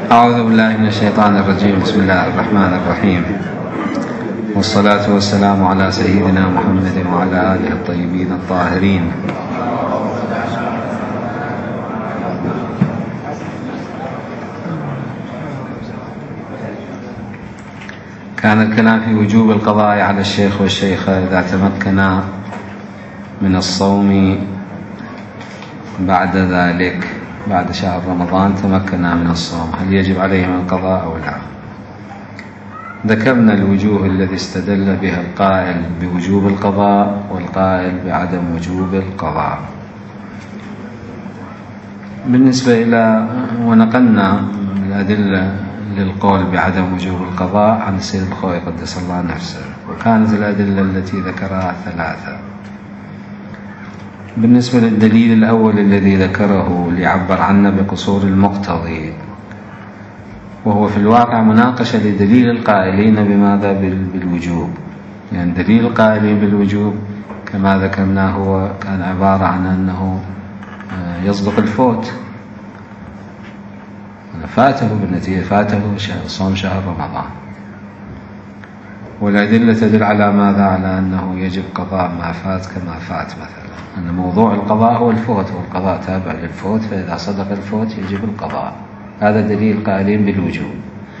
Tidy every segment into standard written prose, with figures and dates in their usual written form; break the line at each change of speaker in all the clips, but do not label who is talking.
أعوذ بالله من الشيطان الرجيم. بسم الله الرحمن الرحيم، والصلاة والسلام على سيدنا محمد وعلى آله الطيبين الطاهرين. كان الكلام في وجوب القضاء على الشيخ والشيخة إذا تمكنا من الصوم بعد ذلك، بعد شهر رمضان تمكنا من الصوم، هل يجب عليهم القضاء أو لا؟ ذكرنا الوجوه الذي استدل بها القائل بوجوب القضاء والقائل بعدم وجوب القضاء. بالنسبة إلى ونقلنا الأدلة للقول بعدم وجوب القضاء عن السيد الخوئي قدس الله نفسه، وكانت الأدلة التي ذكرها ثلاثة. بالنسبة للدليل الأول الذي ذكره ليعبر عنه بقصور المقتضي، وهو في الواقع مناقشة لدليل القائلين بماذا؟ بالوجوب. يعني دليل القائلين بالوجوب كما ذكرنا هو كان عبارة عن أنه يصدق الفوت، فاته بالنتيجة، فاته صوم شهر رمضان. والأدلة تدل على ماذا؟ على أنه يجب قضاء ما فات كما فات، مثلا أن موضوع القضاء هو الفوت، والقضاء تابع للفوت، فإذا صدق الفوت يجب القضاء. هذا دليل قائلين بالوجوب.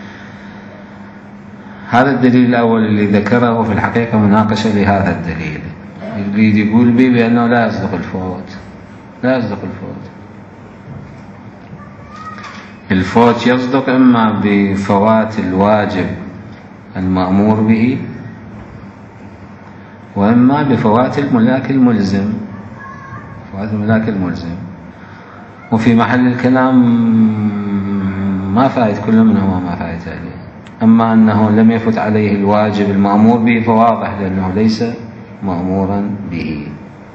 هذا الدليل الأول اللي ذكره في الحقيقة مناقشة لهذا الدليل اللي يقول به بأنه لا يصدق الفوت. لا يصدق الفوت. الفوت يصدق إما بفوات الواجب المأمور به، وإما بفوات الملاك الملزم. فوات الملاك الملزم، وفي محل الكلام ما فائت كل منهما ما فائت عليه. أما أنه لم يفت عليه الواجب المأمور به فواضح لأنه ليس مأمورا به.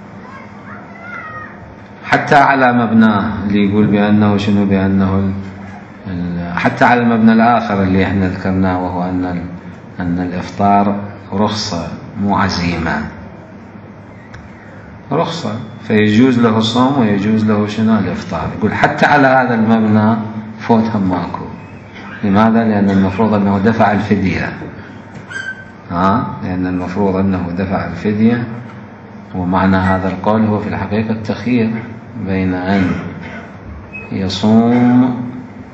حتى على مبناه اللي يقول بأنه شنو؟ بأنه حتى على المبنى الآخر اللي احنا ذكرناه، وهو أن الإفطار رخصة مو عزيمة، رخصة، فيجوز له الصوم ويجوز له شنو؟ الإفطار. يقول حتى على هذا المبنى فوتهم ماكو. لماذا؟ لأن المفروض أنه دفع الفدية. لأن المفروض أنه دفع الفدية، ومعنى هذا القول هو في الحقيقة التخيير بين أن يصوم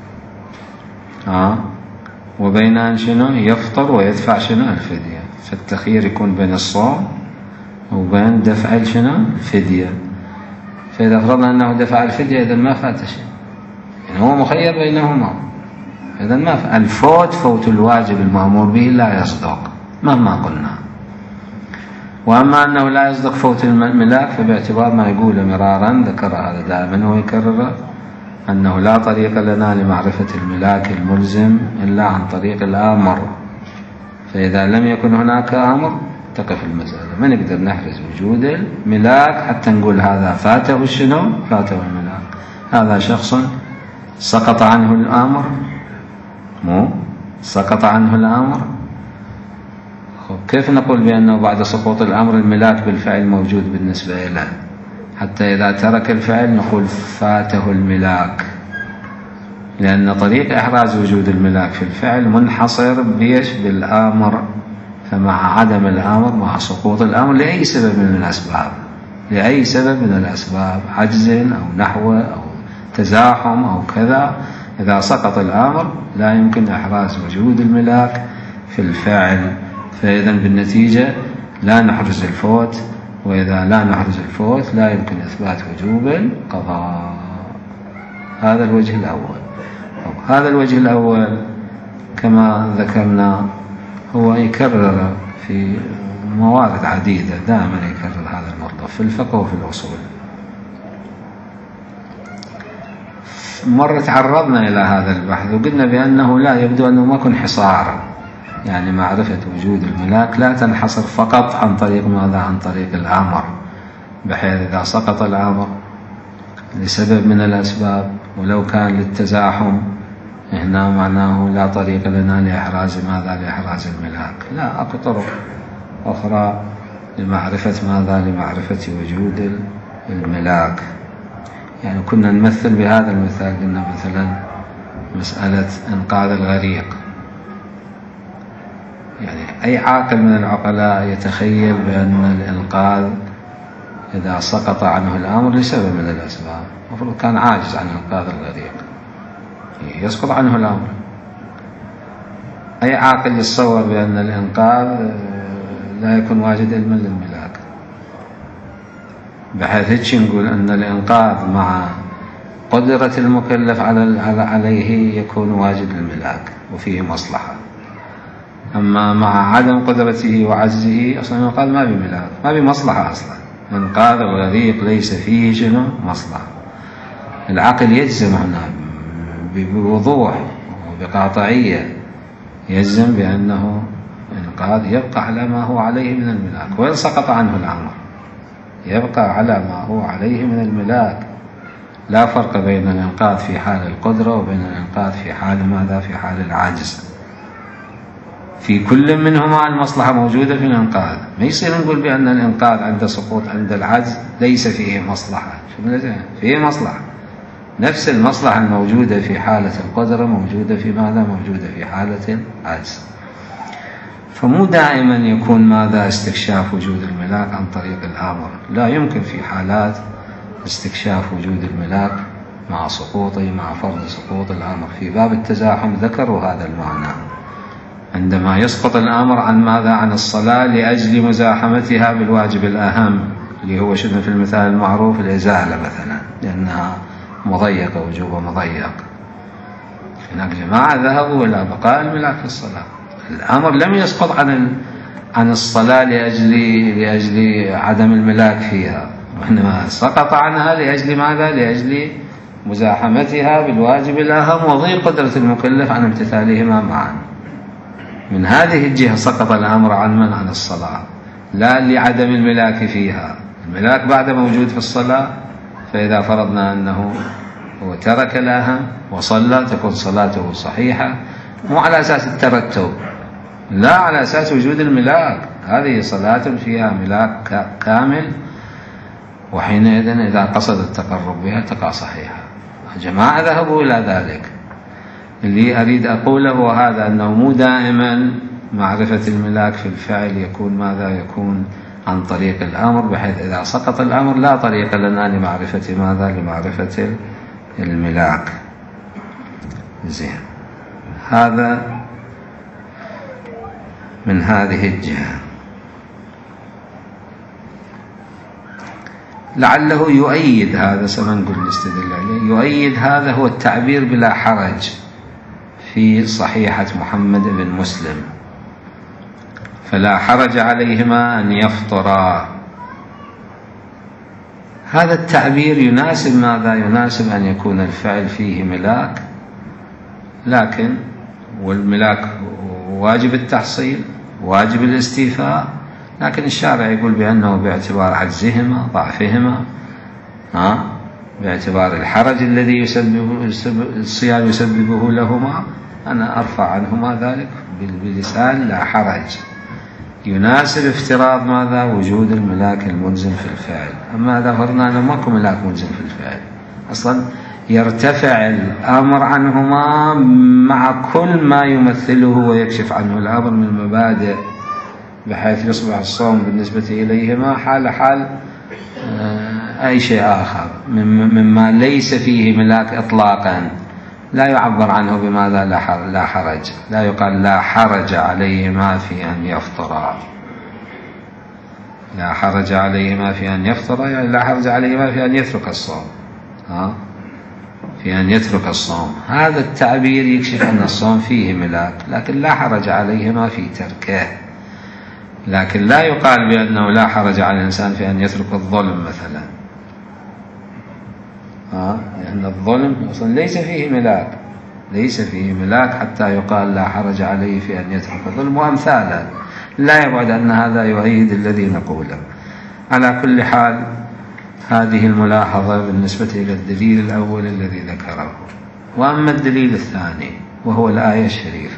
وبين أن شنو؟ يفطر ويدفع شنو؟ الفدية. فالتخيير يكون بين الصوم وبين دفع شنو؟ الفدية. فإذا فرضنا أنه دفع الفدية إذن ما فات شيء، يعني هو مخير بينهما. إذن ما فات. الفوت فوت الواجب المأمور به لا يصدق مهما قلنا. وأما أنه لا يصدق فوت الملاك فباعتبار ما يقول مرارا، ذكر هذا دائما ويكرر، أنه لا طريق لنا لمعرفة الملاك الملزم إلا عن طريق الآمر. فإذا لم يكن هناك آمر تقف المسألة، ما نقدر نحرز وجود الملاك حتى نقول هذا فاته شنو؟ فاته الملاك. هذا شخص سقط عنه الآمر، مو سقط عنه الآمر. كيف نقول بأنه بعد سقوط الأمر الملاك بالفعل موجود بالنسبة له؟ حتى إذا ترك الفعل نقول فاته الملاك، لأن طريق إحراز وجود الملاك في الفعل منحصر بيش؟ بالآمر. فمع عدم الآمر، مع سقوط الأمر لأي سبب من الأسباب، لأي سبب من الأسباب، عجز أو نحو أو تزاحم أو كذا، إذا سقط الأمر لا يمكن إحراز وجود الملاك في الفعل. فإذا بالنتيجة لا نحرز الفوت، وإذا لا نحرز الفوت لا يمكن إثبات وجوب القضاء. هذا الوجه الأول. هذا الوجه الأول كما ذكرنا هو يكرر في موارد عديدة، دائما يكرر هذا الموضوع في الفقه وفي الأصول. مرة تعرضنا إلى هذا البحث وقلنا بأنه لا، يبدو أنه ما يكون حصار، يعني معرفة وجود الملاك لا تنحصر فقط عن طريق ماذا؟ عن طريق الأمر، بحيث إذا سقط الأمر لسبب من الأسباب ولو كان للتزاحم هنا معناه لا طريق لنا لإحراز ماذا؟ لإحراز الملاك. لا، أكو طرق أخرى لمعرفة ماذا؟ لمعرفة وجود الملاك. يعني كنا نمثل بهذا المثال، قلنا مثلا مسألة إنقاذ الغريق. يعني أي عاقل من العقلاء يتخيل بأن الإنقاذ إذا سقط عنه الأمر لسبب من الأسباب، المفروض كان عاجز عن إنقاذ الغريق، يسقط عنه الأمر. أي عاقل يتصور بأن الإنقاذ لا يكون واجد علما للملاك، بحيث نقول أن الإنقاذ مع قدرة المكلف عليه يكون واجد للملاك وفيه مصلحة، أما مع عدم قدرته وعجزه أصلا الإنقاذ ما بملاك، ما بمصلحة أصلا. إنقاذ الغريق ليس فيه شنو مصلحة. العقل يجزم هنا بوضوح وبقاطعية، يجزم بأنه إنقاذ يبقى على ما هو عليه من الملاك، وإن سقط عنه الأمر يبقى على ما هو عليه من الملاك. لا فرق بين الإنقاذ في حال القدرة وبين الإنقاذ في حال ماذا؟ في حال العجز. في كل منهما المصلحة موجودة في الإنقاذ. ما يصير نقول بأن الإنقاذ عند سقوط عند العجز ليس فيه مصلحة، فيه مصلحة. نفس المصلحة الموجودة في حالة القدرة موجودة في ماذا؟ موجودة في حالة العجز. فمو دائما يكون ماذا؟ استكشاف وجود الملاك عن طريق الآمر. لا يمكن في حالات استكشاف وجود الملاك مع سقوطه، مع فرض سقوط الأمر. في باب التزاحم ذكروا هذا المعنى، عندما يسقط الأمر عن ماذا؟ عن الصلاة لأجل مزاحمتها بالواجب الأهم، اللي هو شنو في المثال المعروف؟ الإزالة مثلا، لأنها مضيقة، وجوبها مضيق. هناك جماعة ذهبوا إلى بقاء الملاك في الصلاة. الأمر لم يسقط عن الصلاة لأجل عدم الملاك فيها، وإنما سقط عنها لأجل ماذا؟ لأجل مزاحمتها بالواجب الأهم وضيق قدرة المكلف عن امتثالهما معا. من هذه الجهة سقط الأمر عن من؟ عن الصلاة، لا لعدم الملاك فيها. الملاك بعد موجود في الصلاة، فإذا فرضنا أنه هو ترك الأهم وصلى تكون صلاته صحيحة، مو على أساس الترتب، لا على أساس وجود الملاك. هذه صلاة فيها ملاك كامل، وحينئذ إذا قصد التقرب بها تقع صحيحة. جماعة ذهبوا إلى ذلك. اللي أريد أقوله هو هذا، أنه مو دائما معرفة الملاك في الفعل يكون ماذا؟ يكون عن طريق الأمر، بحيث إذا سقط الأمر لا طريق لنا لمعرفة ماذا؟ لمعرفة الملاك. زين، هذا من هذه الجهة. لعله يؤيد هذا، سنقول نستدل عليه، يؤيد هذا هو التعبير بلا حرج في صحيحة محمد بن مسلم، فلا حرج عليهما أن يفطرا. هذا التعبير يناسب ماذا؟ يناسب أن يكون الفعل فيه ملاك، لكن والملاك واجب التحصيل، واجب الاستيفاء، لكن الشارع يقول بأنه باعتبار عجزهما، ضعفهما، باعتبار الحرج الذي الصيام يسببه لهما، أنا أرفع عنهما ذلك بلسان لا حرج. يناسب افتراض ماذا؟ وجود الملاك الملزم في الفعل. أما إذا فرضنا أنه ماكو ملاك ملزم في الفعل أصلا، يرتفع الأمر عنهما مع كل ما يمثله ويكشف عنه الأمر من مبادئ، بحيث يصبح الصوم بالنسبة إليهما حال أي شيء آخر مما ليس فيه ملاك إطلاقا. لا يعبر عنه بماذا؟ لا حرج. لا يقال لا حرج عليهما في أن يفطرا. لا حرج عليهما في أن يفطرا، يعني لا حرج عليهما في أن يترك الصوم، في أن يترك الصوم. هذا التعبير يكشف أن الصوم فيه ملاك، لكن لا حرج عليهما في تركه. لكن لا يقال بأنه لا حرج على الإنسان في أن يترك الظلم مثلا، لأن الظلم أصلا ليس فيه ملاك، ليس فيه ملاك حتى يقال لا حرج عليه في أن يترك الظلم وأمثاله. لا يبعد أن هذا يؤيد الذي نقوله. على كل حال، هذه الملاحظة بالنسبة إلى الدليل الأول الذي ذكره. وأما الدليل الثاني وهو الآية الشريفة،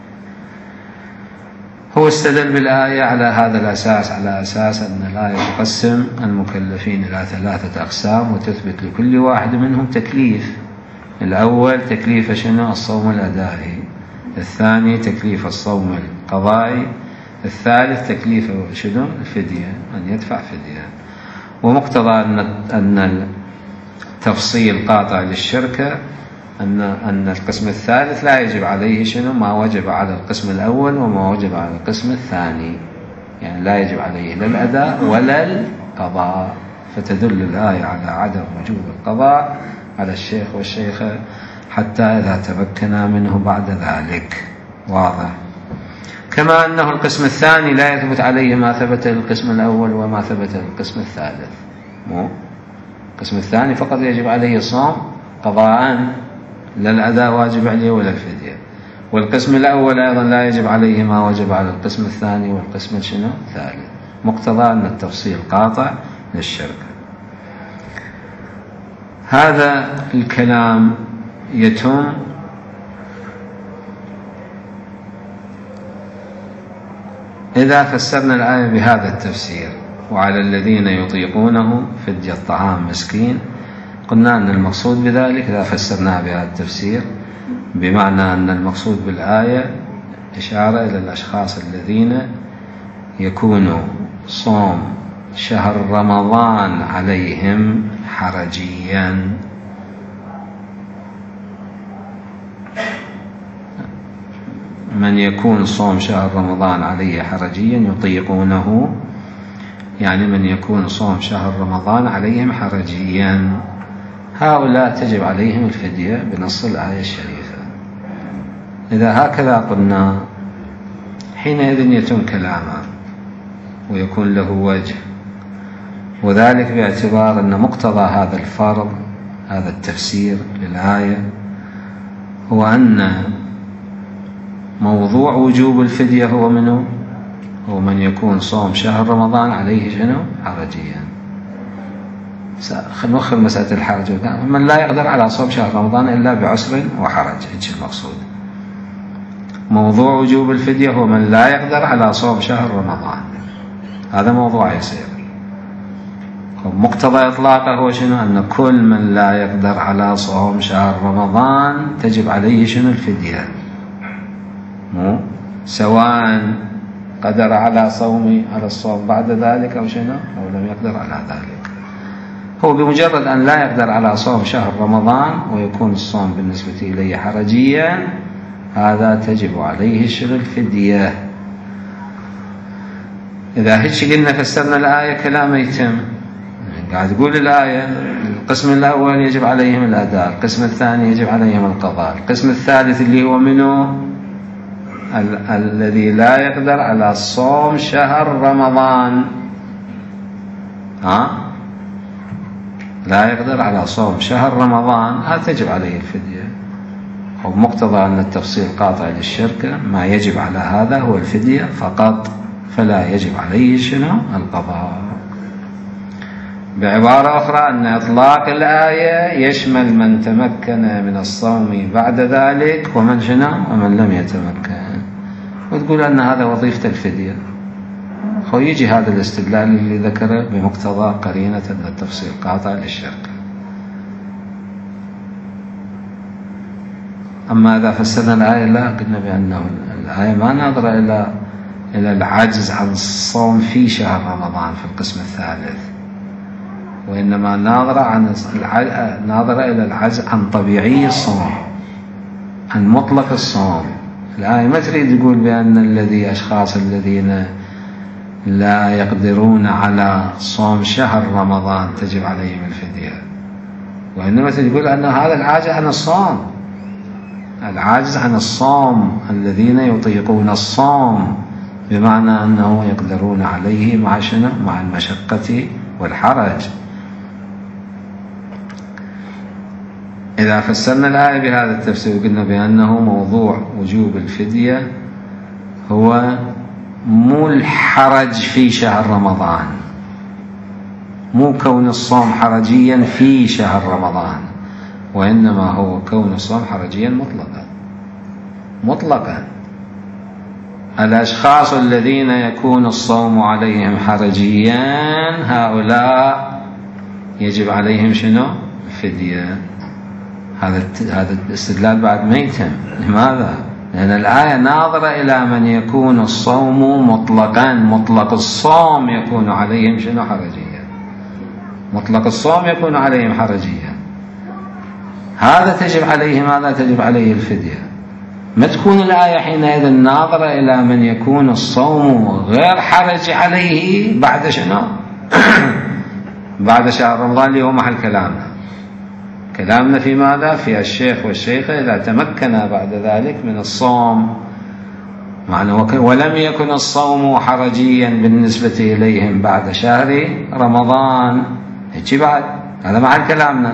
هو استدل بالآية على هذا الأساس، على أساس أن الآية تقسم المكلفين إلى 3 أقسام، وتثبت لكل واحد منهم تكليف. الأول تكليف شنو؟ الصوم الأدائي. الثاني تكليف الصوم القضائي. الثالث تكليف شنو؟ الفدية، أن يدفع فدية. ومقتضى أن التفصيل قاطع للشركة أن القسم الثالث لا يجب عليه شنو؟ ما وجب على القسم الأول وما وجب على القسم الثاني، يعني لا يجب عليه لا الأداء ولا القضاء. فتدل الآية على عدم وجوب القضاء على الشيخ والشيخة حتى إذا تمكنا منه بعد ذلك. واضح؟ كما أنه القسم الثاني لا يثبت عليه ما ثبت للقسم الأول وما ثبت للقسم الثالث. القسم الثاني فقط يجب عليه الصوم قضاء، لا الأداء واجب عليه ولا الفدية. والقسم الأول أيضا لا يجب عليه ما وجب على القسم الثاني والقسم شنو؟ الثالث. مقتضى أن التفصيل قاطع للشركة. هذا الكلام يتم إذا فسرنا الآية بهذا التفسير: وعلى الذين يطيقونه فدية طعام مسكين. قلنا أن المقصود بذلك إذا فسرناها بهذا التفسير بمعنى أن المقصود بالآية إشارة إلى الأشخاص الذين يكون صوم شهر رمضان عليهم حرجيا. من يكون صوم شهر رمضان عليه حرجيا يطيقونه، يعني من يكون صوم شهر رمضان عليهم حرجيا، هؤلاء تجب عليهم الفدية بنص الآية الشريفة. إذا هكذا قلنا حينئذ يتم كلامه ويكون له وجه، وذلك باعتبار أن مقتضى هذا الفرض، هذا التفسير للآية، هو أن موضوع وجوب الفدية هو منه؟ هو من يكون صوم شهر رمضان عليه شنو؟ حرجيا. نوخر مسألة الحرج، من لا يقدر على صوم شهر رمضان إلا بعسر وحرج، هيك المقصود. موضوع وجوب الفدية هو من لا يقدر على صوم شهر رمضان، هذا موضوع يصير. مقتضى إطلاقه هو شنو؟ أن كل من لا يقدر على صوم شهر رمضان تجب عليه شنو؟ الفدية، سواء قدر على الصوم بعد ذلك أو شنو، أو لم يقدر على ذلك. هو بمجرد أن لا يقدر على صوم شهر رمضان ويكون الصوم بالنسبة إليه حرجيا، هذا تجب عليه شنو؟ الفدية. إذا هيك قلنا فسرنا الآية كلام يتم. قاعد تقول الآية القسم الأول يجب عليهم الأداء، القسم الثاني يجب عليهم القضاء، القسم الثالث اللي هو منه الذي لا يقدر على صوم شهر رمضان، لا يقدر على صوم شهر رمضان، هذا تجب عليه الفدية. ومقتضى أن التفصيل قاطع للشركة، ما يجب على هذا هو الفدية فقط، فلا يجب عليه شنو؟ القضاء. بعبارة أخرى أن إطلاق الآية يشمل من تمكن من الصوم بعد ذلك ومن شنو؟ ومن لم يتمكن. وتقول أن هذا وظيفة الفدية. يجي هذا الاستدلال اللي ذكره بمقتضى قرينة أن التفصيل قاطع للشركة. أما إذا فسرنا الآية لا، قلنا بأنه الآية ما ناظرة إلى العجز عن الصوم في شهر رمضان في القسم الثالث، وإنما ناظرة إلى العجز عن طبيعي الصوم، عن مطلق الصوم. الآية ما تريد تقول بأن أشخاص الذين لا يقدرون على صوم شهر رمضان تجب عليهم الفدية، وإنما تقول أن هذا العاجز عن الصوم، العاجز عن الصوم الذين يطيقون الصوم، بمعنى أنه يقدرون عليه مع شنو؟ مع المشقة والحرج. إذا فسرنا الآية بهذا التفسير قلنا بأنه موضوع وجوب الفدية هو مو الحرج في شهر رمضان، مو كون الصوم حرجيا في شهر رمضان، وإنما هو كون الصوم حرجيا مطلقا. الأشخاص الذين يكون الصوم عليهم حرجيا هؤلاء يجب عليهم شنو؟ فدية. هذا الاستدلال بعد ما يتم. لماذا؟ لأن الآية ناظرة إلى من يكون الصوم مطلقا، مطلق الصوم يكون عليهم شنو؟ حرجيا. مطلق الصوم يكون عليهم حرجيا، هذا تجب عليه ماذا؟ تجب عليه الفدية. ما تكون الآية حينئذ ناظرة إلى من يكون الصوم غير حرج عليه بعد شنو؟ بعد شهر رمضان، اللي هو محل كلامنا في ماذا؟ في الشيخ والشيخة إذا تمكنا بعد ذلك من الصوم، معنى ولم يكن الصوم حرجيا بالنسبة إليهم بعد شهر رمضان، هيك بعد هذا محل كلامنا.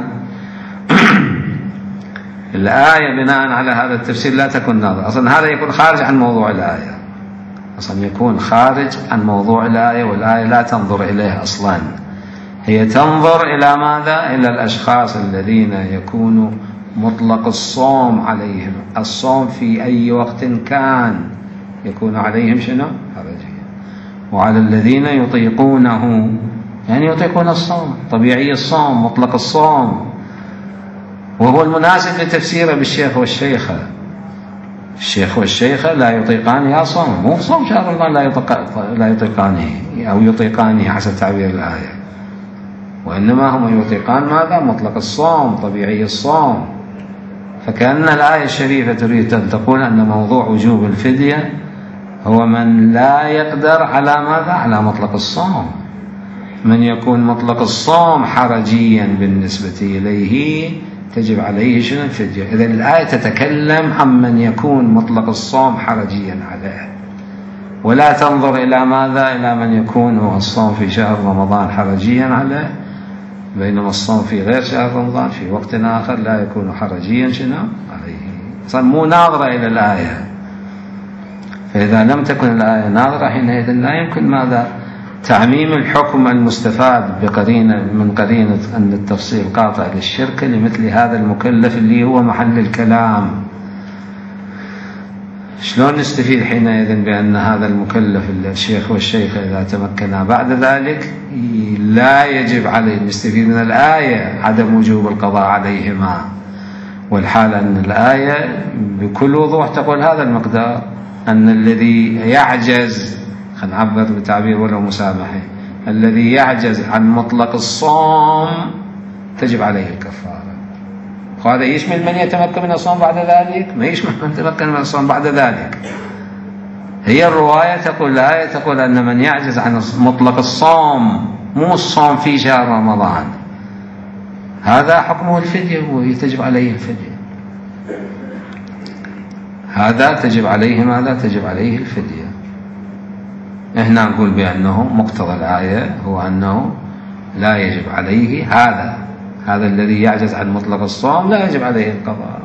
الآية بناء على هذا التفسير لا تكون ناظرة، أصلا هذا يكون خارج عن موضوع الآية، أصلا يكون خارج عن موضوع الآية، والآية لا تنظر إليه أصلا، هي تنظر إلى ماذا؟ إلى الأشخاص الذين يكون مطلق الصوم عليهم، الصوم في أي وقت كان يكون عليهم شنو؟ حرجية. وعلى الذين يطيقونه، يعني يطيقون الصوم، طبيعي الصوم، مطلق الصوم، وهو المناسب لتفسيره بالشيخ والشيخة. الشيخ والشيخة لا يطيقان يا صوم، مو صوم شهر رمضان لا يطيقانه أو يطيقانه حسب تعبير الآية، وإنما هم يطيقان ماذا؟ مطلق الصوم، طبيعي الصوم. فكأن الآية الشريفة تريد أن تقول أن موضوع وجوب الفدية هو من لا يقدر على ماذا؟ على مطلق الصوم، من يكون مطلق الصوم حرجيا بالنسبة إليه تجب عليه شنو؟ الفدية. إذن الآية تتكلم عن من يكون مطلق الصوم حرجيا عليه، ولا تنظر إلى ماذا؟ إلى من يكون الصوم في شهر رمضان حرجيا عليه، بينما الصوم في غير شهر رمضان في وقت آخر لا يكون حرجيا شنو؟ عليه. أصلا مو ناظرة إلى الآية. فإذا لم تكن الآية ناظرة حينئذ لا يمكن ماذا؟ تعميم الحكم المستفاد من قرينة أن التفصيل قاطع للشرك لمثل هذا المكلف اللي هو محل الكلام. شلون نستفيد حينئذ بأن هذا المكلف الشيخ والشيخة إذا تمكنا بعد ذلك لا يجب عليه؟ نستفيد من الآية عدم وجوب القضاء عليهما، والحال أن الآية بكل وضوح تقول هذا المقدار، أن الذي يعجز، خلينا نعبر بتعبير ولو مسامحة، الذي يعجز عن مطلق الصوم تجب عليه الكفارة. وهذا يشمل من يتمكن من الصوم بعد ذلك؟ ما يشمل من يتمكن من الصوم بعد ذلك. هي الرواية تقول، الآية تقول أن من يعجز عن مطلق الصوم، مو الصوم في شهر رمضان، هذا حكمه الفدية، وهي تجب عليه الفدية. هذا تجب عليه ماذا؟ تجب عليه الفدية. إحنا نقول بأنه مقتضى الآية هو أنه لا يجب عليه هذا الذي يعجز عن مطلق الصوم لا يجب عليه القضاء.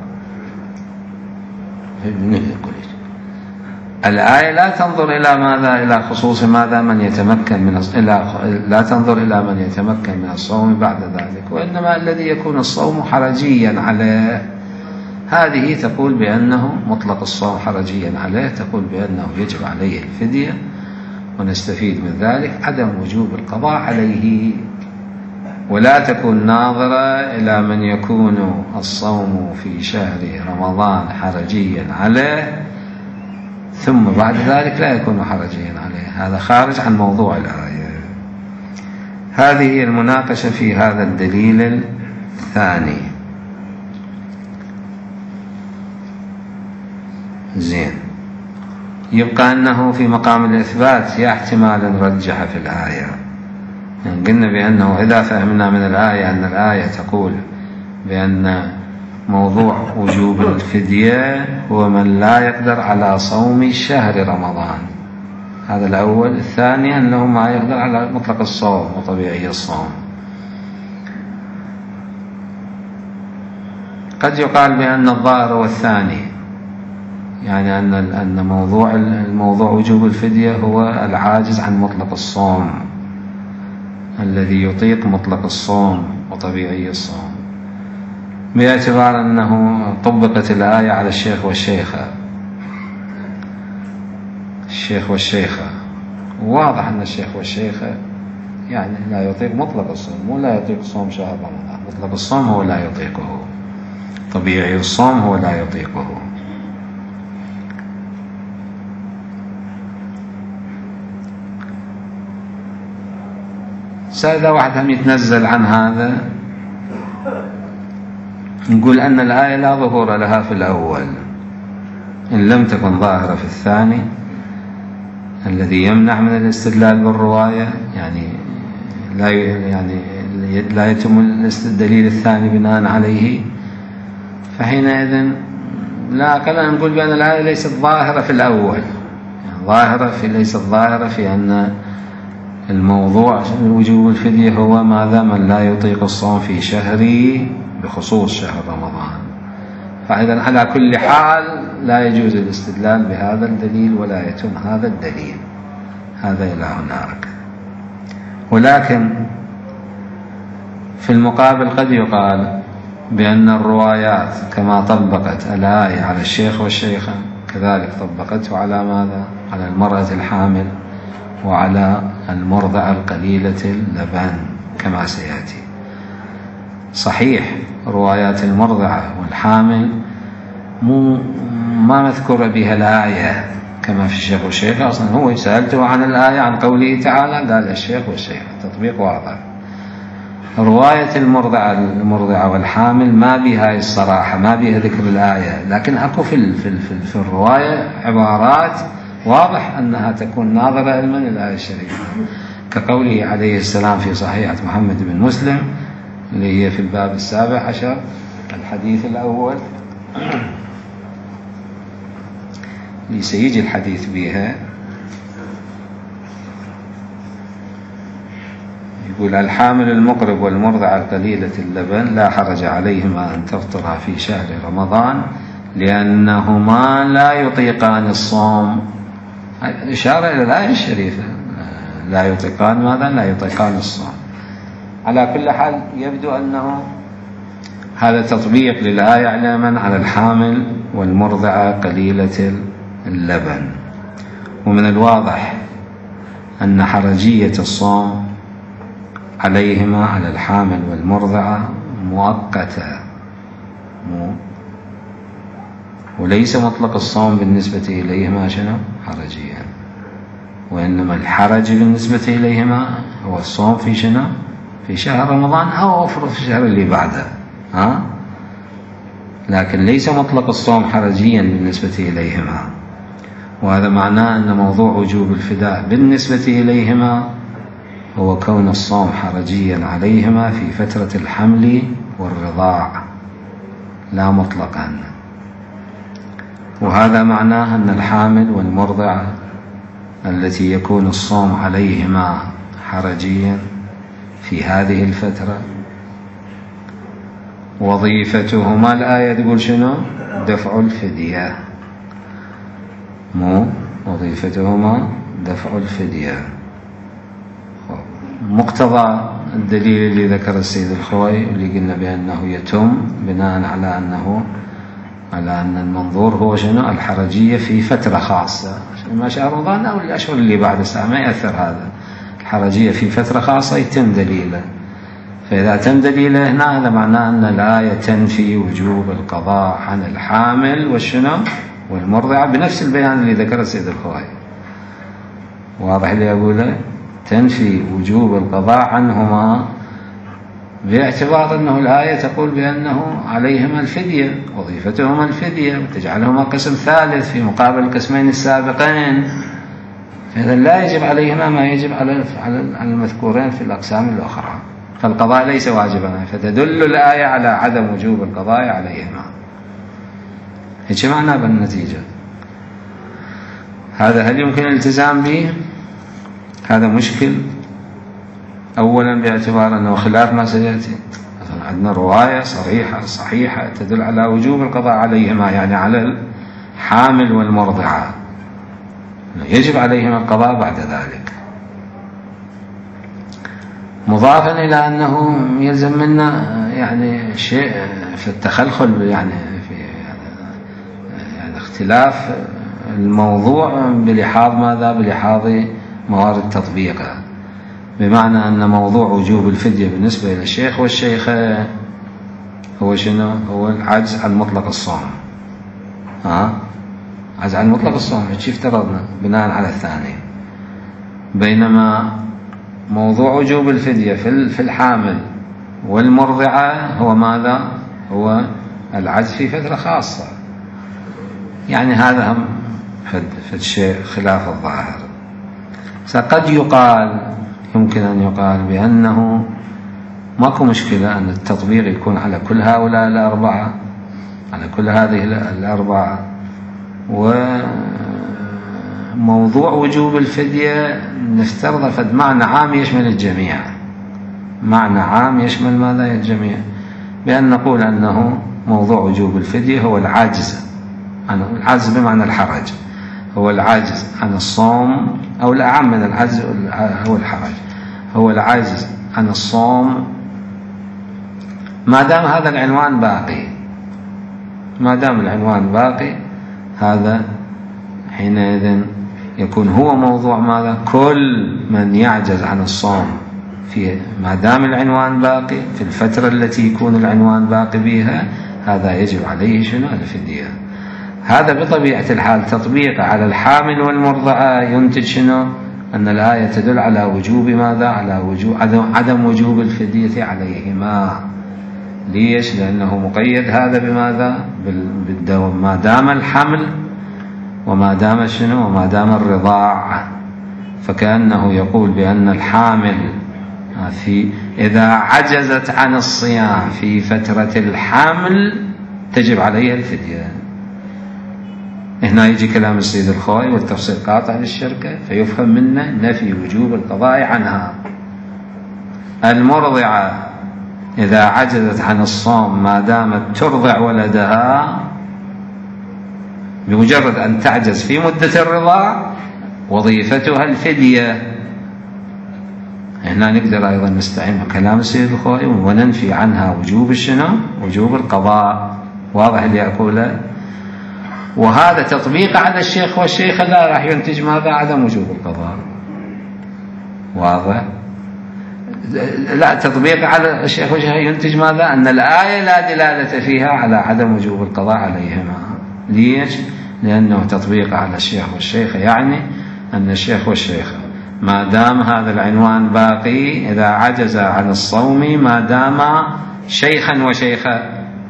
الآية لا تنظر إلى ماذا؟ إلى خصوص ماذا؟ من يتمكن من لا تنظر إلى من يتمكن من الصوم بعد ذلك، وإنما الذي يكون الصوم حرجيا عليه، هذه تقول بأنه مطلق الصوم حرجيا عليه، تقول بأنه يجب عليه الفدية، ونستفيد من ذلك عدم وجوب القضاء عليه. ولا تكون ناظرة إلى من يكون الصوم في شهر رمضان حرجيا عليه ثم بعد ذلك لا يكون حرجيا عليه، هذا خارج عن موضوع الآية. هذه المناقشة في هذا الدليل الثاني. زين، يبقى أنه في مقام الإثبات يا احتمال نرجح في الآية. يعني قلنا بأنه إذا فهمنا من الآية أن الآية تقول بأن موضوع وجوب الفدية هو من لا يقدر على صوم شهر رمضان، هذا الأول. الثاني أنه ما يقدر على مطلق الصوم وطبيعي الصوم. قد يقال بأن الظاهر هو الثاني، يعني أن الموضوع وجوب الفدية هو العاجز عن مطلق الصوم، الذي يطيق مطلق الصوم وطبيعي الصوم، باعتبار أنه طبقت الآية على الشيخ والشيخة. الشيخ والشيخة واضح أن الشيخ والشيخة يعني لا يطيق مطلق الصوم، مو لا يطيق صوم شهر رمضان، مطلق الصوم هو لا يطيقه. طبيعي الصوم هو لا يطيقه. إذا واحد هم يتنزل عن هذا، نقول أن الآية لا ظهور لها في الأول إن لم تكن ظاهرة في الثاني الذي يمنع من الاستدلال بالرواية، يعني لا يتم الدليل الثاني بناء عليه، فحينئذ لا أقل نقول بأن الآية ليست ظاهرة في الأول، يعني ليست ظاهرة في أن الموضوع وجوب الفدية هو ماذا؟ من لا يطيق الصوم في شهره بخصوص شهر رمضان. فإذا على كل حال لا يجوز الاستدلال بهذا الدليل ولا يتم هذا الدليل، هذا إلى هناك. ولكن في المقابل قد يقال بأن الروايات كما طبقت الآية على الشيخ والشيخة كذلك طبقته على ماذا؟ على المرأة الحامل وعلى المرضعة القليلة اللبن كما سيأتي. صحيح روايات المرضعة والحامل ما مذكورة بها الآية كما في الشيخ والشيخة، أصلا هو سألته عن الآية عن قوله تعالى قال الشيخ والشيخة، تطبيق واضح. رواية المرضعة والحامل ما بها الصراحة، ما بها ذكر الآية، لكن أكو في الرواية عبارات واضح أنها تكون ناظرة علما للآية الشريفة، كقوله عليه السلام في صحيحة محمد بن مسلم اللي هي في الباب 17 الحديث الأول اللي سيجي الحديث بها، يقول الحامل المقرب والمرضع القليلة اللبن لا حرج عليهما أن تفطرا في شهر رمضان لأنهما لا يطيقان الصوم. إشارة إلى الآية الشريفة، لا يطيقان ماذا؟ لا يطيقان الصوم. على كل حال يبدو أنه هذا تطبيق للآية على الحامل والمرضعة قليلة اللبن. ومن الواضح أن حرجية الصوم عليهما على الحامل والمرضعة مؤقتة، وليس مطلق الصوم بالنسبة إليهما شنو؟ حرجيا، وإنما الحرج بالنسبة إليهما هو الصوم في شنو؟ في شهر رمضان أو أفرض في الشهر اللي بعده، لكن ليس مطلق الصوم حرجيا بالنسبة إليهما. وهذا معناه أن موضوع وجوب الفداء بالنسبة إليهما هو كون الصوم حرجيا عليهما في فترة الحمل والرضاع لا مطلقا. وهذا معناه أن الحامل والمرضع التي يكون الصوم عليهما حرجيا في هذه الفترة وظيفتهما الآية تقول شنو؟ دفع الفدية، وظيفتهما دفع الفدية. مقتضى الدليل اللي ذكر السيد الخوي اللي قلنا بأنه يتم بناء على أن المنظور هو شنو؟ الحرجية في فترة خاصة، ما شهر رمضان أو الأشهر اللي بعد الساعة ما يأثر هذا. الحرجية في فترة خاصة يتم دليله، فإذا تم دليله هنا هذا معناه أن الآية تنفي وجوب القضاء عن الحامل والشنو؟ والمرضعة بنفس البيان اللي ذكره السيد الخوي. واضح اللي أقوله؟ تنفي وجوب القضاء عنهما باعتبار أنه الآية تقول بأنه عليهما الفدية، وظيفتهما الفدية، وتجعلهما قسم ثالث في مقابل القسمين السابقين، فإذا لا يجب عليهما ما يجب على المذكورين في الأقسام الأخرى، فالقضاء ليس واجبا، فتدل الآية على عدم وجوب القضاء عليهما. هيك معنى بالنتيجة. هذا هل يمكن الالتزام به؟ هذا مشكل أولا باعتبار أنه خلاف ما سيأتي. مثلا عندنا رواية صحيحة تدل على وجوب القضاء عليهما، يعني على الحامل والمرضعة يجب عليهما القضاء بعد ذلك، مضافا إلى أنه يلزم منا يعني شيء في التخلخل، يعني في يعني اختلاف الموضوع بلحاظ ماذا؟ بلحاظ موارد تطبيقه، بمعنى أن موضوع وجوب الفدية بالنسبة إلى الشيخ والشيخة هو شنو؟ هو العجز عن مطلق الصوم. عجز عن مطلق الصوم، شي افترضنا بناء على الثاني. بينما موضوع وجوب الفدية في الحامل والمرضعة هو ماذا؟ هو العجز في فترة خاصة. يعني هذا هم فد شيء خلاف الظاهر. قد يمكن أن يقال بأنه ماكو مشكلة أن التطبيق يكون على كل هؤلاء الأربعة، على كل هذه الأربعة. وموضوع وجوب الفدية نفترض فد معنى عام يشمل الجميع، معنى عام يشمل ماذا؟ الجميع، بأن نقول أنه موضوع وجوب الفدية هو العجز بمعنى الحرج، هو العجز عن الصوم، أو الأعم من العجز هو الحرج، هو العجز عن الصوم ما دام هذا العنوان باقي. ما دام العنوان باقي هذا حينئذ يكون هو موضوع ماذا؟ كل من يعجز عن الصوم ما دام العنوان باقي في الفترة التي يكون العنوان باقي بها، هذا يجب عليه شنو؟ الفدية. هذا بطبيعة الحال تطبيق على الحامل والمرضعة ينتج شنو؟ أن الآية تدل على وجوب ماذا؟ على وجوب عدم وجوب الفدية عليهما. ليش؟ لأنه مقيد هذا بماذا؟ بالدوام، ما دام الحمل وما دام شنو؟ وما دام الرضاع. فكأنه يقول بأن الحامل إذا عجزت عن الصيام في فترة الحمل تجب عليها الفدية. هنا يجي كلام السيد الخوئي والتفصيل قاطع للشركة، فيفهم منه نفي وجوب القضاء عنها. المرضعة إذا عجزت عن الصوم ما دامت ترضع ولدها، بمجرد أن تعجز في مدة الرضاع وظيفتها الفدية. هنا نقدر أيضا نستعين بكلام السيد الخوئي وننفي عنها وجوب شنو؟ وجوب القضاء. واضح اللي أقوله؟ وهذا تطبيق على الشيخ والشيخة لا راح ينتج ماذا؟ عدم وجوب القضاء. واضح؟ لا، تطبيق على الشيخ والشيخة ينتج ماذا؟ أن الآية لا دلالة فيها على عدم وجوب القضاء عليهما. ليش؟ لأنه تطبيق على الشيخ والشيخة يعني أن الشيخ والشيخة ما دام هذا العنوان باقي، إذا عجز عن الصوم ما دام شيخا وشيخة،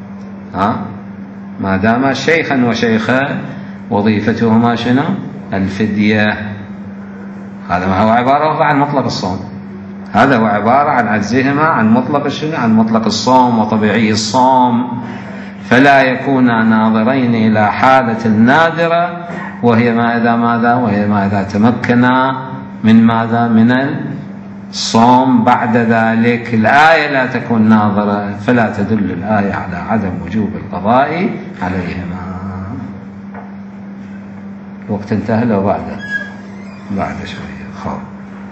ما دام شيخا وشيخة وظيفتهما شنو؟ الفدية. هذا ما هو عبارة عن مطلق الصوم، هذا هو عبارة عن عجزهما عن مطلق شنو؟ عن مطلق الصوم وطبيعي الصوم. فلا يكون ناظرين إلى حالة النادرة وهي ما إذا ماذا؟ وهي ما إذا تمكنا من ماذا؟ من الصوم بعد ذلك. الآية لا تكون ناظرة، فلا تدل الآية على عدم وجوب القضاء عليهما. الوقت انتهى لو بعد شوية. خب،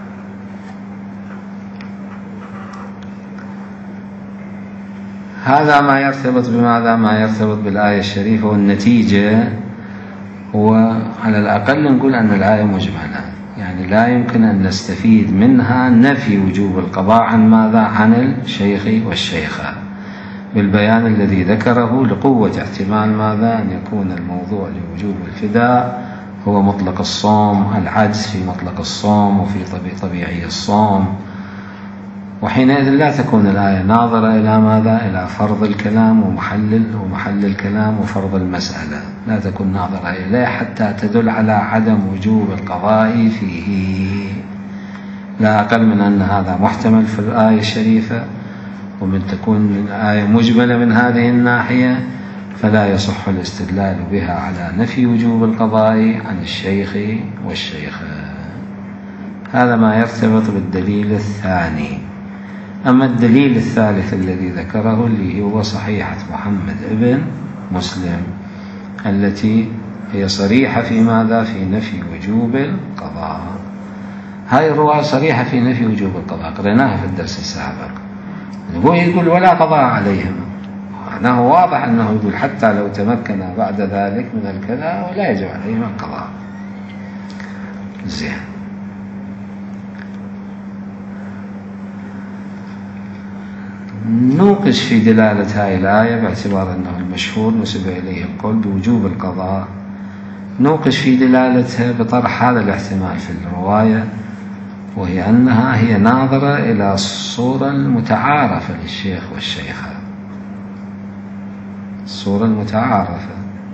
هذا ما يرتبط بماذا؟ ما يرتبط بالآية الشريفة. والنتيجة هو على الأقل نقول أن الآية مجملة، يعني لا يمكن أن نستفيد منها نفي وجوب القضاء عن ماذا؟ عن الشيخ والشيخة، بالبيان الذي ذكره لقوة احتمال ماذا؟ أن يكون الموضوع لوجوب الفداء هو مطلق الصوم، العجز في مطلق الصوم وفي طبيعي الصوم. وحينئذ لا تكون الآية ناظرة إلى ماذا؟ إلى فرض الكلام ومحل الكلام وفرض المسألة، لا تكون ناظرة إليه حتى تدل على عدم وجوب القضاء فيه. لا أقل من أن هذا محتمل في الآية الشريفة، ومن تكون الآية مجملة من هذه الناحية فلا يصح الاستدلال بها على نفي وجوب القضاء عن الشيخ والشيخة. هذا ما يرتبط بالدليل الثاني. أما الدليل الثالث الذي ذكره اللي هو صحيحة محمد ابن مسلم التي هي صريحة في ماذا؟ في نفي وجوب القضاء. هاي الرواية صريحة في نفي وجوب القضاء، قريناها في الدرس السابق. هو يقول ولا قضاء عليهم، معناه واضح أنه يقول حتى لو تمكن بعد ذلك من الكذا ولا يجب عليهم القضاء. زين. نوقش في دلالة هذه الآية باعتبار أنه المشهور نسب إليه القول بوجوب القضاء، نوقش في دلالتها بطرح هذا الاحتمال في الرواية، وهي أنها هي ناظرة إلى الصورة المتعارفة للشيخ والشيخة، الصورة المتعارفة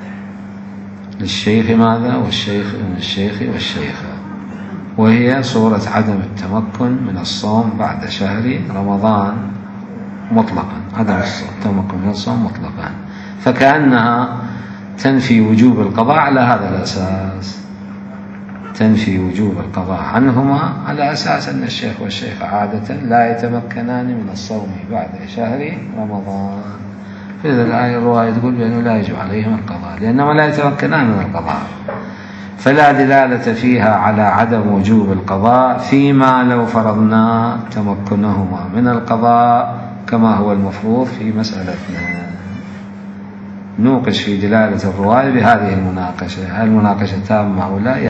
للشيخ ماذا؟ والشيخ من الشيخ والشيخة، وهي صورة عدم التمكن من الصوم بعد شهر رمضان مطلقا، عدم التمكن من الصوم مطلقا، فكأنها تنفي وجوب القضاء على هذا الأساس، تنفي وجوب القضاء عنهما على أساس أن الشيخ والشيخة عادة لا يتمكنان من الصوم بعد شهر رمضان. في الآية الرواية تقول بأنه لا يجب عليهم القضاء لأنهما لا يتمكنان من القضاء، فلا دلالة فيها على عدم وجوب القضاء فيما لو فرضنا تمكنهما من القضاء كما هو المفروض في مسألتنا. نوقش في دلالة الرواية بهذه المناقشة، هل المناقشة تامة أو لا؟